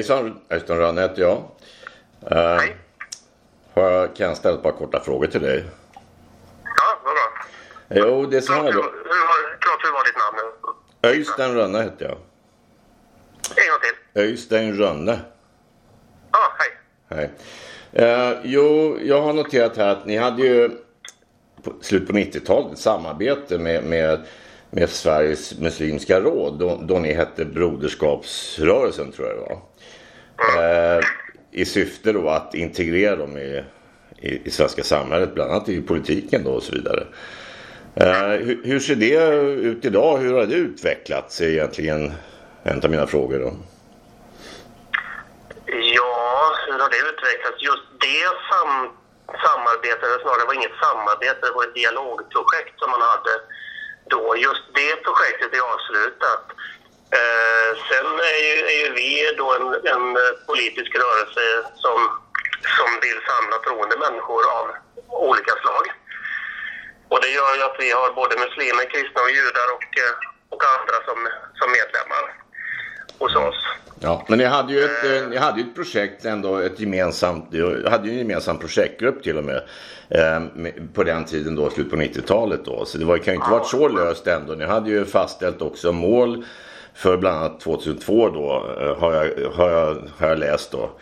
Hejsan, Östen Rönne heter jag. Hej. Kan jag ställa ett par korta frågor till dig? Ja, vad bra. Jo, det är så här då. Klart hur var ditt namn? Östen Rönne heter jag. En gång till. Östen Rönne. Ja, hej. Hej. Jo, jag har noterat här att ni hade ju på slut på 90-talet ett samarbete med Sveriges muslimska råd då ni hette Broderskapsrörelsen, tror jag det var. I syfte då att integrera dem i svenska samhället, bland annat i politiken då och så vidare. Hur ser det ut idag? Hur har det utvecklats egentligen? En av mina frågor då. Ja, hur har det utvecklats? Just det samarbetet, eller snarare det var inget samarbete, det var ett dialogprojekt som man hade då. Just det projektet är avslutat. Sen är ju vi då en politisk rörelse som vill samla troende människor av olika slag. Och det gör ju att vi har både muslimer, kristna och judar och andra som medlemmar hos oss. Ja, men ni hade ju ett projekt ändå, hade ju en gemensam projektgrupp till och med på den tiden då, slut på 90-talet då. Så det kan ju inte varit så löst ändå. Ni hade ju fastställt också mål för bland annat 2002 då, har jag läst då.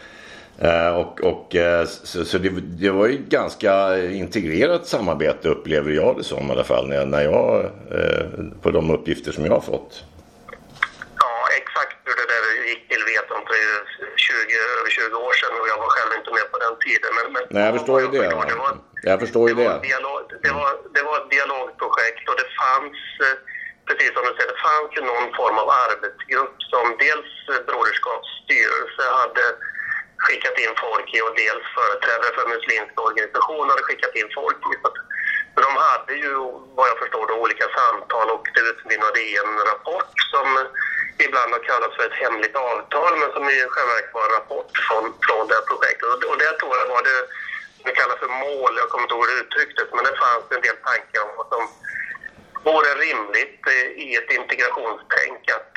Så det var ju ganska integrerat samarbete, upplever jag det som i alla fall när jag på de uppgifter som jag har fått. Ja, exakt hur det där gick till vet jag inte, över 20 år sedan, och jag var själv inte med på den tiden. Men nej, jag förstår ju det. Jag förstår ju det. Det var ett dialogprojekt, och det fanns, precis som du säger, det fanns ju någon form av arbetsgrupp som dels Broderskapsstyrelse hade skickat in folk i, och dels företrädare för muslimska organisationer hade skickat in folk i. Så de hade ju, vad jag förstår, då, olika samtal, och det utmynnade i en rapport som ibland har kallats för ett hemligt avtal, men som i själva verket var en rapport från det här projektet. Och det tror jag var det vi kallar för mål, jag kommer inte ihåg det uttrycktes, men det fanns en del tankar om vad som vore rimligt i ett integrationstänk att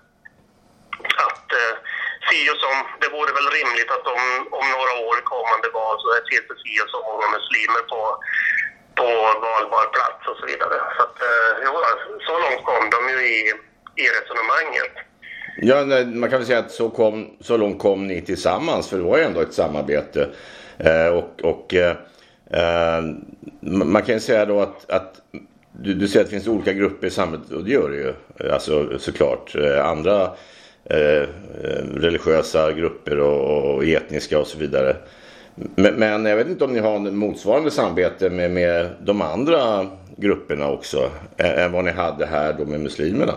si och som, det vore väl rimligt att om några år kommande val så är det si och så många muslimer på valbar plats och så vidare. Så att så långt kom de ju i resonemanget. Ja, man kan väl säga att så långt kom ni tillsammans, för det var ju ändå ett samarbete. Man kan ju säga då att du säger att det finns olika grupper i samhället, och det gör det ju. Alltså såklart andra religiösa grupper och etniska och så vidare. Men jag vet inte om ni har motsvarande samarbete med de andra grupperna också än vad ni hade här då med muslimerna.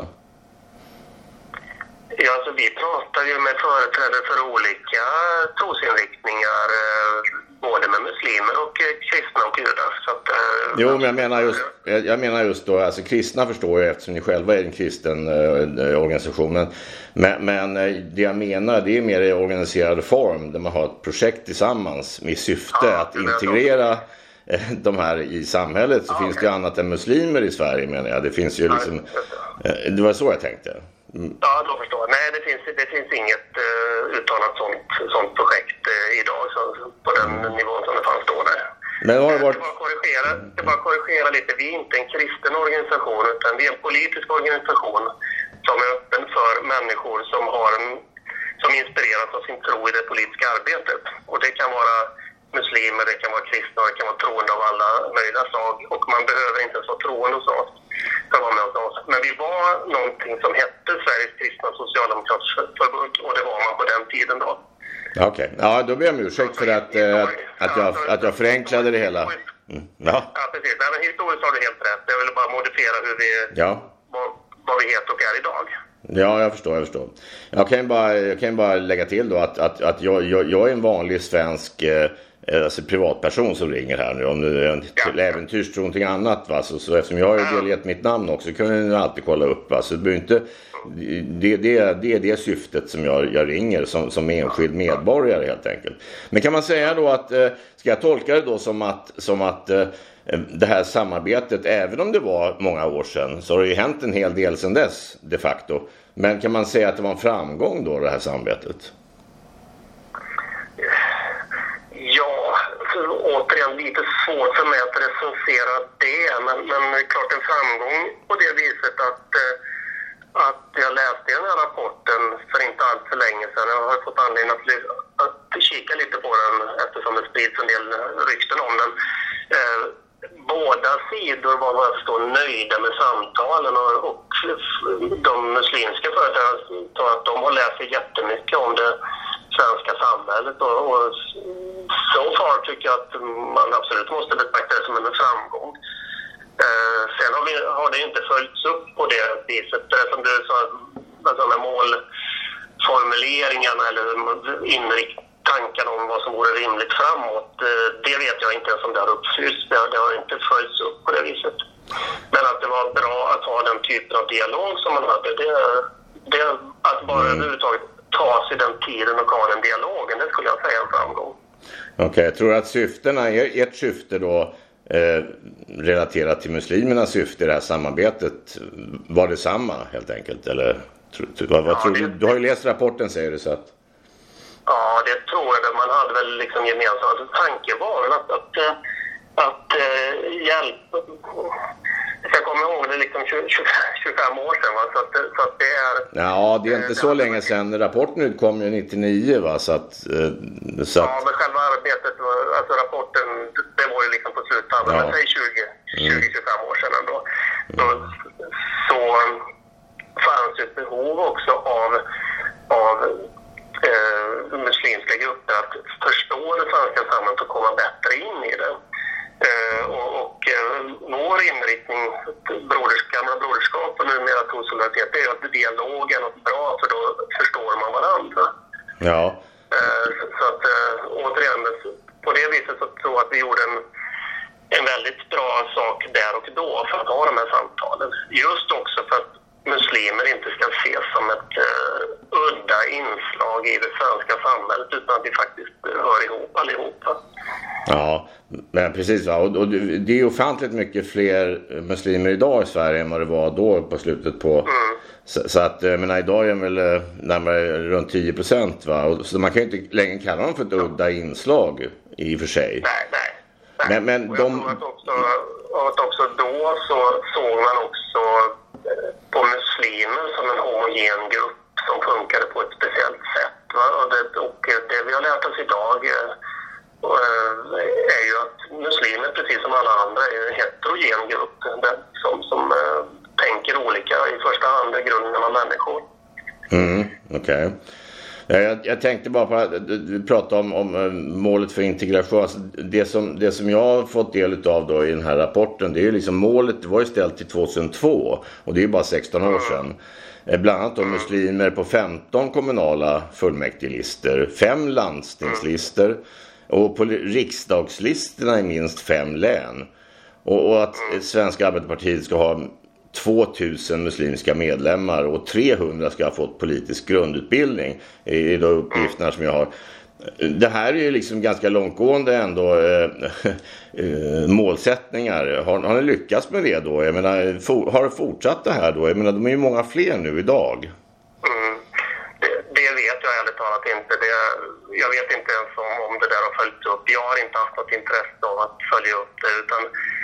Ja, alltså vi pratar ju med företrädare för olika trosinriktningar, både med muslimer och kristna och judar. Så att, jo, men jag menar just då, alltså kristna förstår jag eftersom ni själva är en kristen organisation. Men det jag menar, det är mer i organiserad form där man har ett projekt tillsammans med syfte att integrera de här i samhället. Så finns det annat än muslimer i Sverige, menar jag. Det finns ju liksom, det var så jag tänkte. Ja, då förstår jag. Nej, det finns inget uttalat sånt projekt idag så, på den nivån som det fanns då. Där. Men har det varit... Det bara korrigera lite. Vi är inte en kristen organisation, utan vi är en politisk organisation som är öppen för människor som inspireras av sin tro i det politiska arbetet. Och det kan vara muslimer, det kan vara kristna, det kan vara troende av alla möjliga slag. Och man behöver inte ens vara troende hos oss för att vara med hos oss. Men vi var någonting som hette Sveriges kristna socialdemokratiska förbund, och det var man på den tiden då. Okej. Ja, då ber jag om ursäkt för att jag förenklade det hela. Ja, precis. Nej, men historiskt har du helt rätt. Jag vill bara modifiera hur vad vi heter och är idag. Ja, jag förstår. Jag kan bara lägga till då att jag är en vanlig svensk alltså privatperson som ringer här nu. Om det är till äventyrs tror någonting annat, va? Så eftersom jag har delgett mitt namn också kan jag alltid kolla upp, va? Så det inte, det är det syftet som jag ringer som enskild medborgare helt enkelt. Men kan man säga då att ska jag tolka det då som att det här samarbetet, även om det var många år sedan, så har det ju hänt en hel del sedan dess de facto. Men kan man säga att det var en framgång då, det här samarbetet? återigen lite svårt för mig att recensera det. Men det är klart en framgång på det viset att jag läste den här rapporten för inte allt för länge sedan. Jag har fått anledning att kika lite på den eftersom det sprids en del rykten om den. Båda sidor var vad jag förstår nöjda med samtalen och de muslimska företrädarna sa att de har lärt sig jättemycket om det svenska samhället och så far tycker jag att man absolut måste betrakta det som en framgång. Sen har det inte följts upp på det viset. Det som du sa, med målformuleringarna eller tankarna om vad som vore rimligt framåt, det vet jag inte ens om det har uppfyllts. Det har inte följts upp på det viset. Men att det var bra att ha den typen av dialog som man hade, det att bara överhuvudtaget ta sig den tiden och ha den dialogen, det skulle jag säga en framgång. Okej, jag tror att syftena, ert syfte då relaterat till muslimernas syfte i det här samarbetet var det samma helt enkelt, eller vad tror du? Du har ju läst rapporten, säger du, så att... Ja, det tror jag. Man hade väl liksom gemensamt. Alltså, tanken var väl att hjälpa... Jag kommer ihåg det liksom 25 år sedan, va? Så att det är... Ja, det är inte så länge sedan. Rapporten utkom ju 99, va? Så att... Ja, men själva arbetet, alltså rapporten, det var ju liksom på sluttampen. Men säg 20-25 år sedan ändå. Så fanns ett behov också av muslimska grupper att förstå det svenska samhället och komma bättre in i det. Och vår inriktning, gamla broderskap och numera solidaritet, det är att dialogen är bra, för då förstår man varandra. Ja. Så att återigen, på det viset så tror jag att vi gjorde en väldigt bra sak där och då för att ha de här samtalen. Just också för att muslimer inte ska ses som ett udda inslag i det svenska samhället, utan att vi faktiskt hör ihop allihopa. Ja, men precis, va? Och det är ju ofantligt mycket fler muslimer idag i Sverige än vad det var då på slutet på... Så att, jag menar, idag är det väl närmare runt 10%, va? Och, så man kan ju inte längre kalla dem för ett udda inslag i och för sig. Nej. Men och jag tror att också då så såg man också på muslimer som en homogen grupp som funkade på ett speciellt sätt. Va? Och det vi har lärt oss idag är ju att muslimer, precis som alla andra, är en heterogen grupp som tänker olika. I första hand är grunden av människor. Okej. Jag tänkte bara på att du pratade om målet för integration. Alltså det som jag har fått del av då i den här rapporten, det är ju liksom målet, det var ju ställt till 2002 och det är ju bara 16 år sedan. Bland annat om muslimer på 15 kommunala fullmäktigelistor, 5 landstingslistor och på riksdagslistorna i minst 5 län. Och att Svenska Arbetarpartiet ska ha 2000 muslimska medlemmar och 300 ska ha fått politisk grundutbildning i de uppgifterna som jag har. Det här är ju liksom ganska långtgående ändå målsättningar. Har ni lyckats med det då? Jag menar, har det fortsatt det här då? Jag menar, de är ju många fler nu idag. Det vet jag ärligt talat inte. Jag vet inte ens om det där har följts upp. Jag har inte haft något intresse av att följa upp det, utan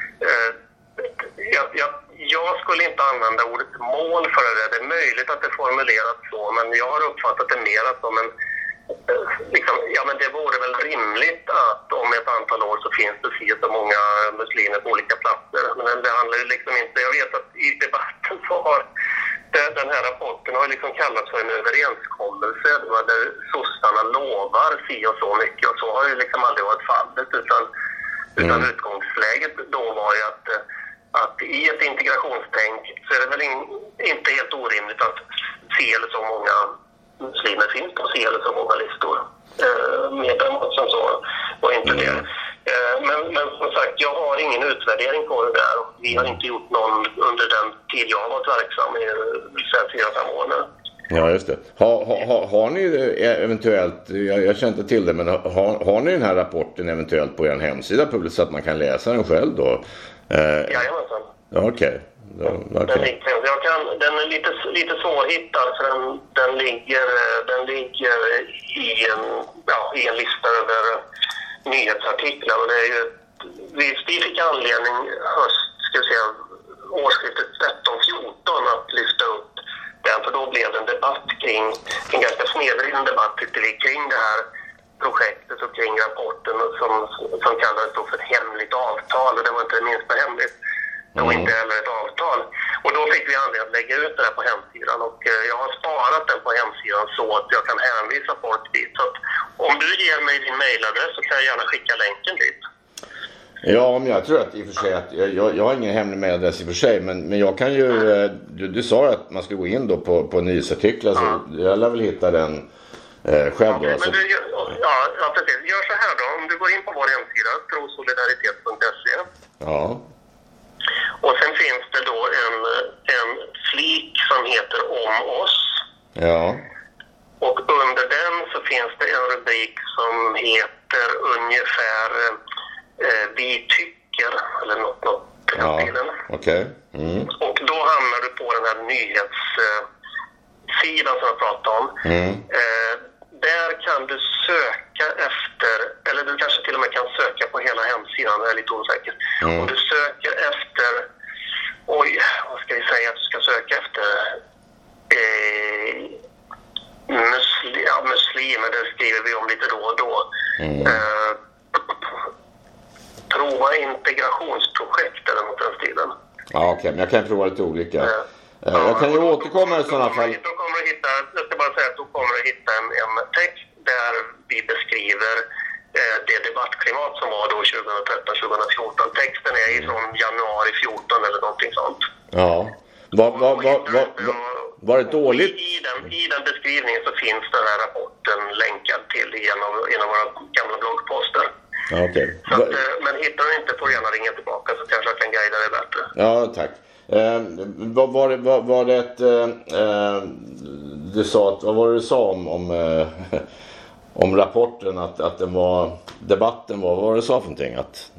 jag skulle inte använda ordet mål för det. Det är möjligt att det är formulerat så, men jag har uppfattat det mer som en... men det vore väl rimligt att om ett antal år så finns det så många muslimer på olika platser. Men det handlar ju liksom inte... Jag vet att i debatten så har den här rapporten har liksom kallats för en överenskommelse där sossarna lovar si och så mycket, och så har ju liksom aldrig varit fallet, utan utgångsläget då var ju att i ett integrationstänk så är det väl inte helt orimligt att se eller så många muslimer finns på se eller så många listor. Medlemmar som så var inte det. Men som sagt, jag har ingen utvärdering på det där. Vi har inte gjort någon under den tid jag har varit verksam i 4-5 år nu. Ja, just det. Har ni eventuellt, jag känner inte till det, men har ni den här rapporten eventuellt på er hemsida publicerat så att man kan läsa den själv då? Jajamensan. Ja, okej. Den är lite svårhittad, för den ligger i en lista över nyhetsartiklar. Och det är ju, vi fick anledning årsskiftet 13-14 att lyfta upp den, för då blev det en debatt kring en ganska snedvriden debatt kring det här projektet och kring rapporten som kallades då för ett hemligt avtal, och det var inte det minsta hemligt. Det var inte heller ett avtal. Och då fick vi anledning att lägga ut det här på hemsidan, och jag har sparat den på hemsidan så att jag kan hänvisa folk dit. Så att om du ger mig din mailadress så kan jag gärna skicka länken dit. Ja, men jag tror att i och för sig att jag har ingen hemlig mailadress i och för sig, men jag kan ju, du sa att man ska gå in då på nyhetsartiklar, så jag lär väl hitta den själv då. Men du, ja, precis. Gör så här då, om du går in på vår hemsida, trosolidaritet.se. Ja. Och sen finns det då en flik som heter Om oss. Ja. Och under den så finns det en rubrik som heter ungefär Vi tycker, eller något ja, okej. Och då hamnar du på den här nyhetssidan som jag pratade om. Där kan du söka efter, eller du kanske till och med kan söka på hela hemsidan, jag är lite osäker. Om du söker efter, vad ska vi säga att du ska söka efter? Muslimer, det skriver vi om lite då och då. Prova integrationsprojekt eller något den stilen. Ja, okej, men jag kan prova lite olika. Jag kan ju återkomma i sådana fall. Då kommer du hitta, jag ska bara säga att då kommer du hitta en text där vi beskriver det debattklimat som var då 2013-2014. Texten är från januari 14 eller någonting sånt. Ja. Var det dåligt? I den beskrivningen så finns den här rapporten länkad till i en av våra gamla bloggposter. Okay. Men hittar du inte får du gärna ringa tillbaka, så kanske jag kan guida dig bättre. Ja, tack. Var det ett... du sa att, vad var det du sa om rapporten, att den var... Debatten var... Vad var det du sa för någonting? Att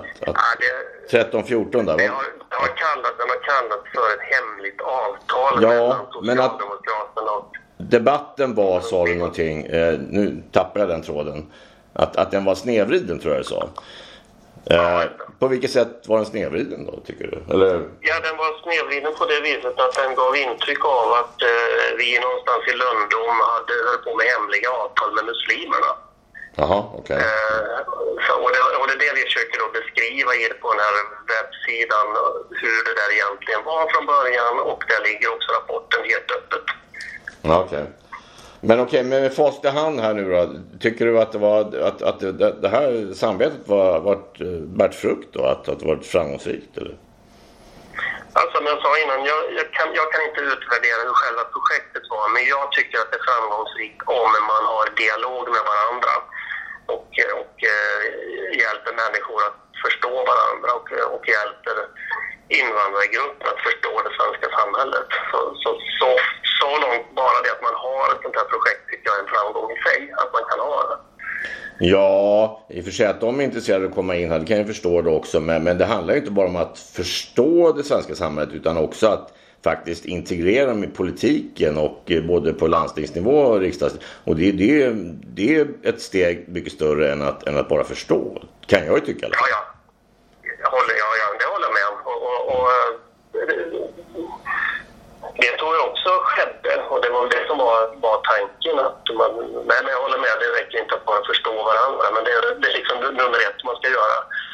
13-14 där, va? Den har kallat för ett hemligt avtal mellan Socialdemokraterna och... Debatten var, sa du någonting, nu tappar jag den tråden, att den var snedvriden, tror jag du sa. På vilket sätt var den snedvriden då, tycker du? Eller? Ja, den var snedvriden på det viset att den gav intryck av att vi någonstans i Lundom hade höll på med hemliga avtal med muslimerna. Jaha, okej. Och det är det vi försöker då beskriva på den här webbsidan, hur det där egentligen var från början, och där ligger också rapporten helt öppet. Ja, okej. Men okej, med fast i hand här nu då, tycker du att det var att det här samarbetet varit bärt frukt då, att det varit framgångsrikt, eller? Alltså, som jag sa innan, jag kan inte utvärdera hur själva projektet var, men jag tycker att det är framgångsrikt om man har dialog med varandra och hjälper människor att förstå varandra och hjälper invandrargrupper att förstå det svenska samhället. Så långt bara det att man har ett sånt här projekt tycker jag är en framgång i sig, att man kan ha det. Ja, i och för sig att de är intresserade av att komma in här, det kan jag förstå det också, men det handlar ju inte bara om att förstå det svenska samhället, utan också att faktiskt integrera dem i politiken, och både på landstingsnivå och riksdags. Och det är ett steg mycket större än att bara förstå, kan jag ju tycka. Ja, det håller jag med om. Och det tror jag också skedde, och det var det som var tanken. Men jag håller med, det räcker inte att bara förstå varandra, men det är liksom nummer ett man ska göra.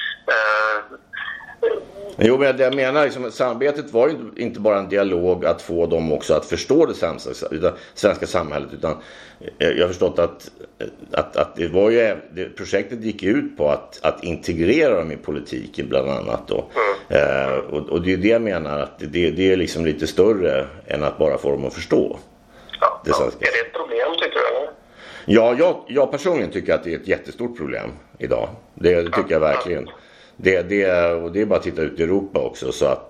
Jo, men jag menar liksom, samarbetet var ju inte bara en dialog att få dem också att förstå det svenska samhället, utan jag har förstått att det var ju, projektet gick ut på att integrera dem i politiken bland annat då. Och det är det jag menar, att det är liksom lite större än att bara få dem att förstå det svenska. Är det ett problem, tycker du, eller? Ja, jag personligen tycker att det är ett jättestort problem idag. Det tycker jag verkligen. Det är bara att titta ut i Europa också, så att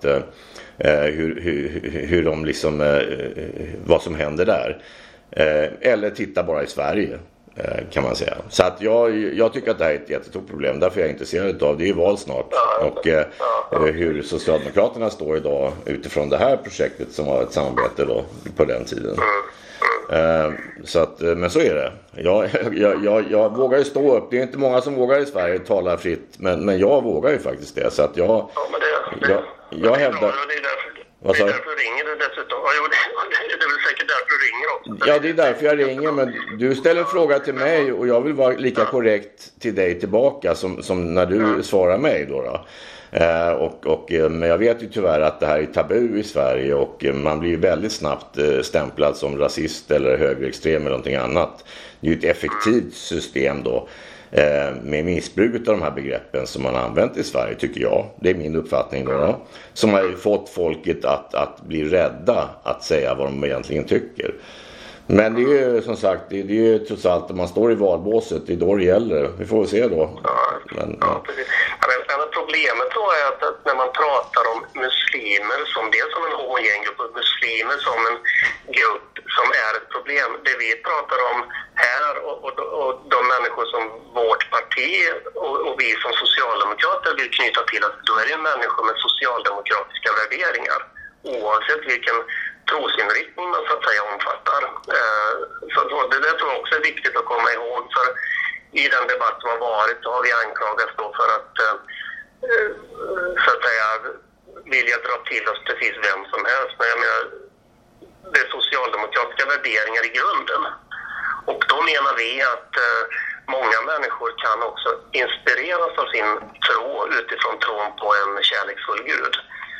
hur de liksom vad som händer där, eller titta bara i Sverige, kan man säga. Så att jag tycker att det här är ett jättestort problem, därför är jag intresserad av det. är ju val snart, och hur Socialdemokraterna står idag utifrån det här projektet som var ett samarbete då på den tiden. Så att, men så är det. Jag vågar ju stå upp. Det är inte många som vågar i Sverige tala fritt, men jag vågar ju faktiskt det. Så att jag hävdar... Det är därför du ringer dessutom. Det är väl säkert därför du ringer också. Ja, det är därför jag ringer. Men du ställer fråga till mig och jag vill vara lika korrekt till dig tillbaka som när du svarar mig då. Men jag vet ju tyvärr att det här är tabu i Sverige och man blir ju väldigt snabbt stämplad som rasist eller högerextrem eller någonting annat. Det är ju ett effektivt system då med missbruk av de här begreppen som man har använt i Sverige, tycker jag. Det är min uppfattning då. Som har ju fått folket att bli rädda att säga vad de egentligen tycker. Men det är ju som sagt, det är ju trots allt om man står i valbåset, det är då det gäller. Vi får väl se då. Precis. Men problemet då är att när man pratar om muslimer som dels som en homogen grupp och muslimer som en grupp som är ett problem. Det vi pratar om här och de människor som vårt parti och vi som socialdemokrater vill knyta till, att då är det människor med socialdemokratiska värderingar. Oavsett vilken trosinriktning man så att säga omfattar. Så det där tror jag också är viktigt att komma ihåg, för i den debatt som har varit så har vi anklagats då för att så att säga vilja dra till oss precis vem som helst. Men jag menar, det är socialdemokratiska värderingar i grunden. Och då menar vi att många människor kan också inspireras av sin tro utifrån tron på en kärleksfull Gud.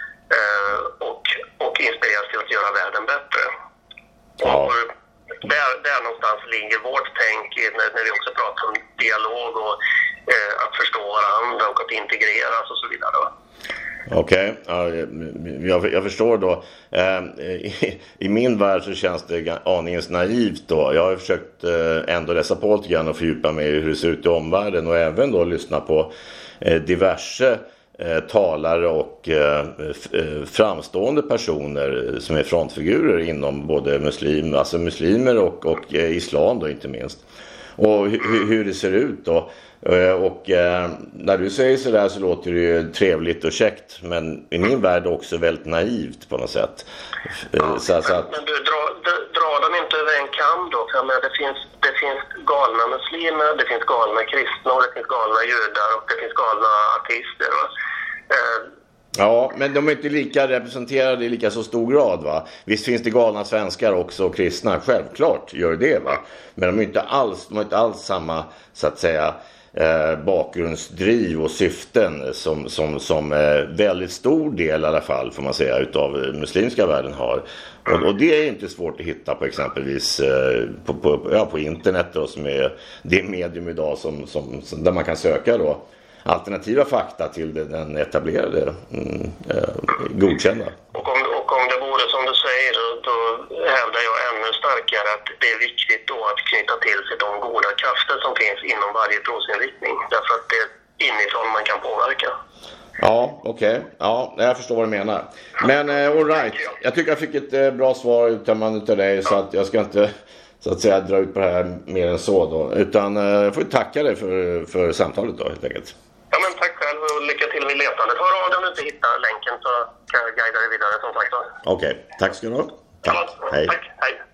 Och inspireras till att göra världen bättre. Ja. Och där någonstans ligger vårt tänk när vi också pratar om dialog och att förstå varandra och att integreras och så vidare. Okej, jag förstår då. I min värld så känns det aningens naivt då. Jag har försökt ändå läsa på lite grann och fördjupa mig i hur det ser ut i omvärlden och även då lyssna på diverse talare och framstående personer som är frontfigurer inom både muslimer och islam då inte minst. Och hur det ser ut då. Och när du säger sådär så låter det ju trevligt och käckt, men i min värld också väldigt naivt på något sätt. Men du drar dem inte över en kam då, för det finns galna muslimer, det finns galna kristna och det finns galna judar och det finns galna ateister. Ja, men de är inte lika representerade i lika så stor grad, va? Visst finns det galna svenskar också och kristna, självklart gör det, va? Men de är inte alls samma, så att säga, bakgrundsdriv och syften som väldigt stor del i alla fall, får man säga, utav muslimska världen har. Och det är inte svårt att hitta på exempelvis på internet då, som är det medium idag som där man kan söka då alternativa fakta till den etablerade godkända. Och om det vore som du säger, då hävdar jag ännu starkare att det är viktigt då att knyta till sig de goda krafter som finns inom varje trosinriktning. Därför att det är inifrån man kan påverka. Ja, okej. Ja, jag förstår vad du menar. Men all right. Jag tycker jag fick ett bra svar uttömmande av dig, så att jag ska inte, så att säga, dra ut på det här mer än så då. Utan jag får tacka dig för samtalet då, helt enkelt. Ja, men tack själv och lycka till vid letandet. Hör av dig om du inte hittar länken, så kan jag guida dig vidare som sagt. Okej, tack ska du ha. Tack. Ja, hej. Tack, hej.